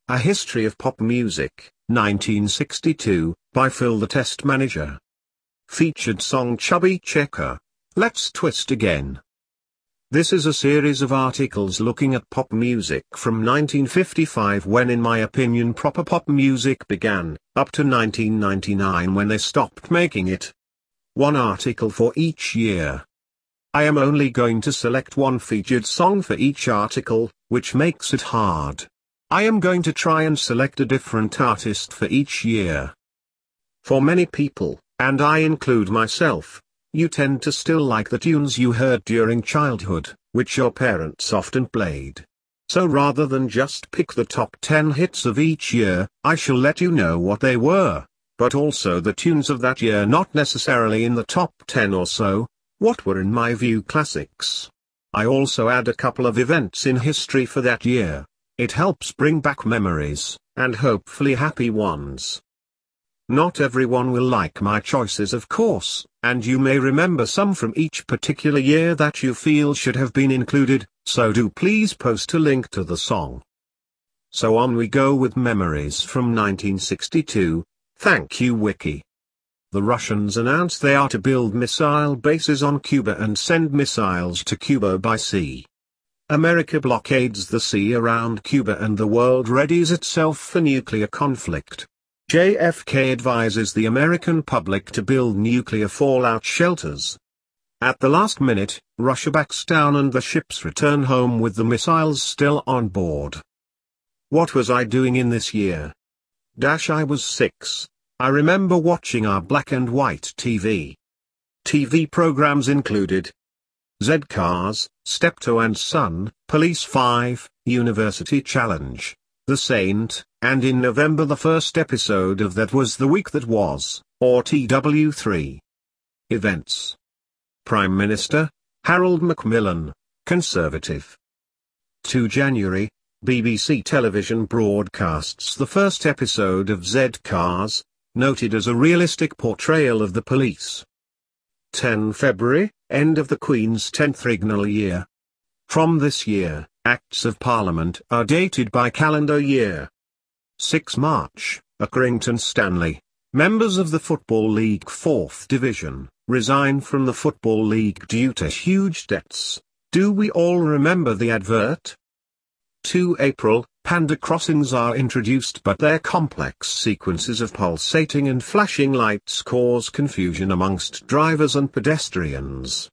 A History of Pop Music, 1962, by Phil the Test Manager. Featured song Chubby Checker, Let's Twist Again. This is a series of articles looking at pop music from 1955, when in my opinion proper pop music began, up to 1999 when they stopped making it. One article for each year. I am only going to select one featured song for each article, which makes it hard. I am going to try and select a different artist for each year. For many people, and I include myself, you tend to still like the tunes you heard during childhood, which your parents often played. So rather than just pick the top 10 hits of each year, I shall let you know what they were, but also the tunes of that year not necessarily in the top 10 or so, what were in my view classics. I also add a couple of events in history for that year. It helps bring back memories, and hopefully happy ones. Not everyone will like my choices, of course, and you may remember some from each particular year that you feel should have been included, so do please post a link to the song. So on we go with memories from 1962, thank you Wiki. The Russians announced they are to build missile bases on Cuba and send missiles to Cuba by sea. America blockades the sea around Cuba and the world readies itself for nuclear conflict. JFK advises the American public to build nuclear fallout shelters. At the last minute, Russia backs down and the ships return home with the missiles still on board. What was I doing in this year? I was 6. I remember watching our black and white TV. TV programs included Z-Cars, Steptoe and Son, Police 5, University Challenge, The Saint, and in November the first episode of That Was the Week That Was, or TW3. Events. Prime Minister, Harold Macmillan, Conservative. 2 January, BBC Television broadcasts the first episode of Z-Cars, noted as a realistic portrayal of the police. 10 February, end of the Queen's 10th regnal year. From this year, Acts of Parliament are dated by calendar year. 6 March, Accrington Stanley, members of the Football League 4th Division, resign from the Football League due to huge debts. Do we all remember the advert? 2 April, Panda crossings are introduced, but their complex sequences of pulsating and flashing lights cause confusion amongst drivers and pedestrians.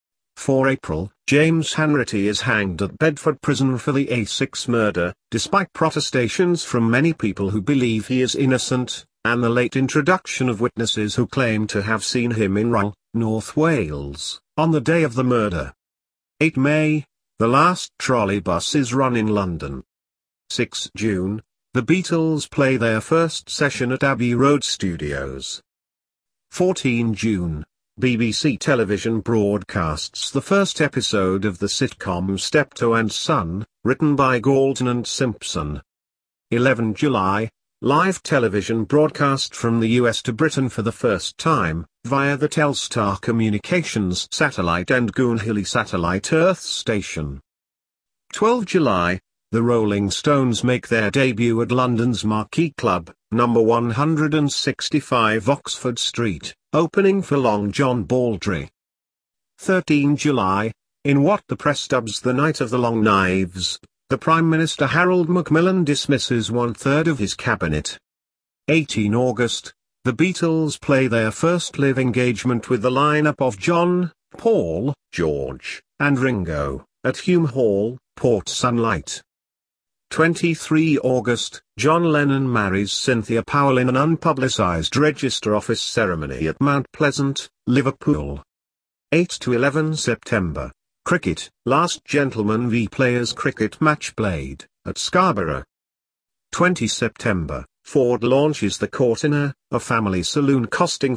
4 April, James Hanratty is hanged at Bedford Prison for the A6 murder, despite protestations from many people who believe he is innocent, and the late introduction of witnesses who claim to have seen him in Rhyl, North Wales, on the day of the murder. 8 May, the last trolley bus is run in London. 6 June, the Beatles play their first session at Abbey Road Studios. 14 June, BBC Television broadcasts the first episode of the sitcom Steptoe and Son, written by Galton and Simpson. 11 July, live television broadcast from the US to Britain for the first time, via the Telstar Communications satellite and Goonhilly satellite Earth station. 12 July, the Rolling Stones make their debut at London's Marquee Club, number 165 Oxford Street, opening for Long John Baldry. 13 July, in what the press dubs the Night of the Long Knives, the Prime Minister Harold Macmillan dismisses 1/3 of his cabinet. 18 August, the Beatles play their first live engagement with the lineup of John, Paul, George, and Ringo, at Hume Hall, Port Sunlight. 23 August, John Lennon marries Cynthia Powell in an unpublicised Register Office ceremony at Mount Pleasant, Liverpool. 8 to 11 September, Cricket, Last Gentleman v Players cricket match played, at Scarborough. 20 September, Ford launches the Cortina, a family saloon costing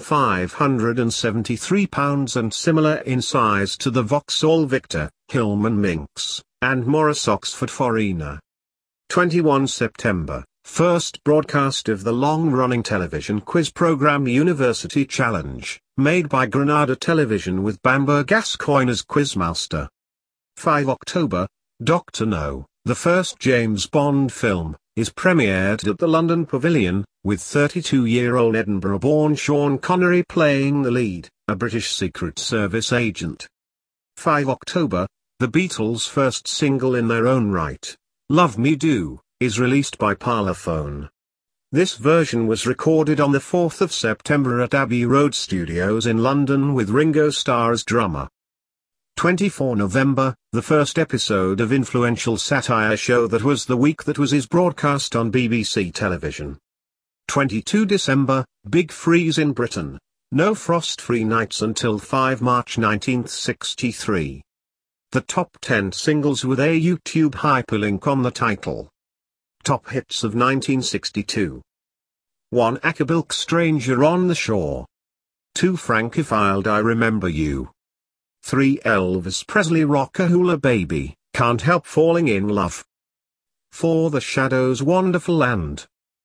£573 and similar in size to the Vauxhall Victor, Hillman Minx, and Morris Oxford Foreigner. 21 September, first broadcast of the long-running television quiz program University Challenge, made by Granada Television with Bamber Gascoigne as quizmaster. 5 October, Dr. No, the first James Bond film, is premiered at the London Pavilion, with 32-year-old Edinburgh-born Sean Connery playing the lead, a British Secret Service agent. 5 October, the Beatles' first single in their own right, Love Me Do, is released by Parlophone. This version was recorded on the 4th of September at Abbey Road Studios in London with Ringo Starr as drummer. 24 November, the first episode of influential satire show That Was the Week That Was is broadcast on BBC television. 22 December, Big Freeze in Britain. No frost-free nights until 5 March 1963. The top 10 singles with a YouTube hyperlink on the title. Top hits of 1962. 1. Acabilk Stranger on the Shore. 2. Francophiled I Remember You. 3. Elvis Presley Rockahula Baby, Can't Help Falling in Love. 4. The Shadows Wonderful Land.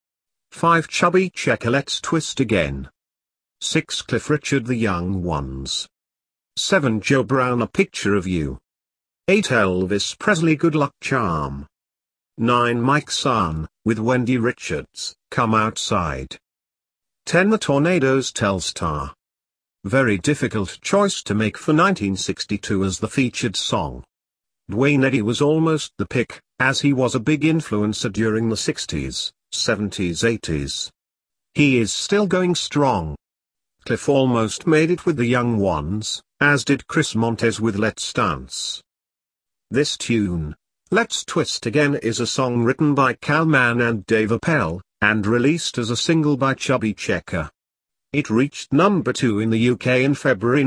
5. Chubby Checker Let's Twist Again. 6. Cliff Richard The Young Ones. 7. Joe Brown A Picture of You. 8. Elvis Presley Good Luck Charm. 9. Mike San, with Wendy Richards, Come Outside. 10. The Tornadoes Telstar. Very difficult choice to make for 1962 as the featured song. Duane Eddy was almost the pick, as he was a big influencer during the 60s, 70s 80s. He is still going strong. Cliff almost made it with the Young Ones, as did Chris Montez with Let's Dance. This tune, Let's Twist Again, is a song written by Kal Mann and Dave Appel, and released as a single by Chubby Checker. It reached number 2 in the UK in February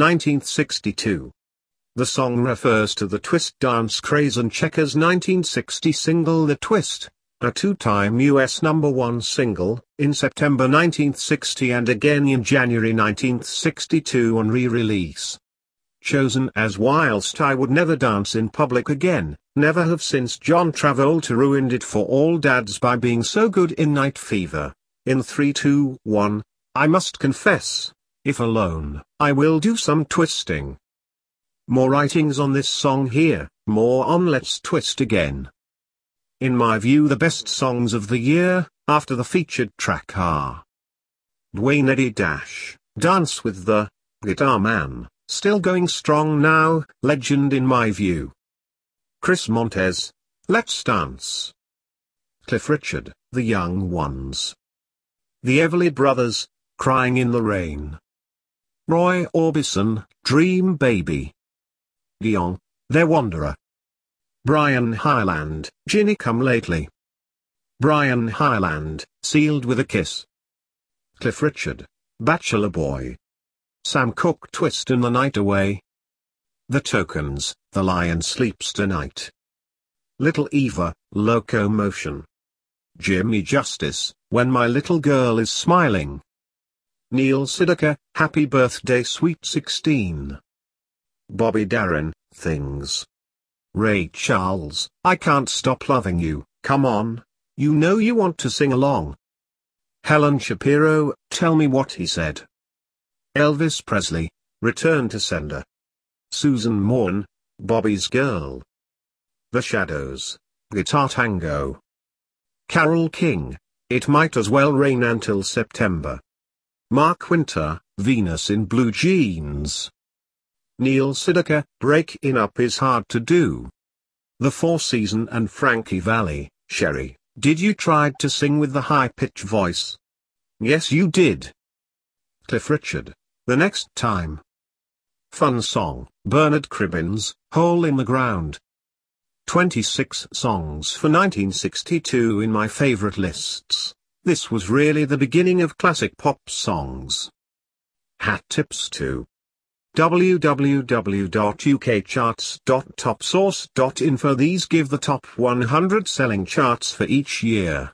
1962. The song refers to the twist dance craze and Checker's 1960 single The Twist, a two-time US number 1 single, in September 1960 and again in January 1962 on re-release. Chosen as Whilst I Would Never Dance in Public Again, never have since John Travolta ruined it for all dads by being so good in Night Fever. In 3, 2, 1. I must confess, if alone, I will do some twisting. More writings on this song here, more on Let's Twist Again. In my view, the best songs of the year, after the featured track are Duane Eddy - Dance with the Guitar Man, still going strong now, legend in my view. Chris Montez, Let's Dance. Cliff Richard, The Young Ones. The Everly Brothers, Crying in the Rain. Roy Orbison, Dream Baby. Dion, Their Wanderer. Brian Hyland, Ginny Come Lately. Brian Hyland, Sealed with a Kiss. Cliff Richard, Bachelor Boy. Sam Cooke, Twist in the Night Away. The Tokens, The Lion Sleeps Tonight. Little Eva, Locomotion. Jimmy Justice, When My Little Girl Is Smiling. Neil Sedaka, Happy Birthday Sweet 16. Bobby Darin, Things. Ray Charles, I Can't Stop Loving You, Come On, You Know You Want to Sing Along. Helen Shapiro, Tell Me What He Said. Elvis Presley, Return to Sender. Susan Morn, Bobby's Girl. The Shadows, Guitar Tango. Carole King, It Might As Well Rain Until September. Mark Winter, Venus in Blue Jeans. Neil Sedaka, Breaking Up Is Hard to Do. The Four Seasons and Frankie Valli, Sherry, Did You Try to Sing with the High-Pitch Voice? Yes You Did. Cliff Richard, The Next Time. Fun Song, Bernard Cribbins, Hole in the Ground. 26 songs for 1962 in my favorite lists. This was really the beginning of classic pop songs. Hat tips to www.ukcharts.topsource.info. These give the top 100 selling charts for each year.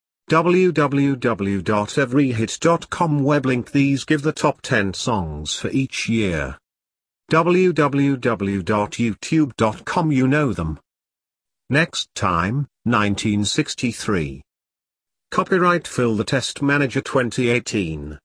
www.everyhit.com web link. These give the top 10 songs for each year. www.youtube.com. You know them. Next time, 1963. Copyright Phil the Test Manager 2018.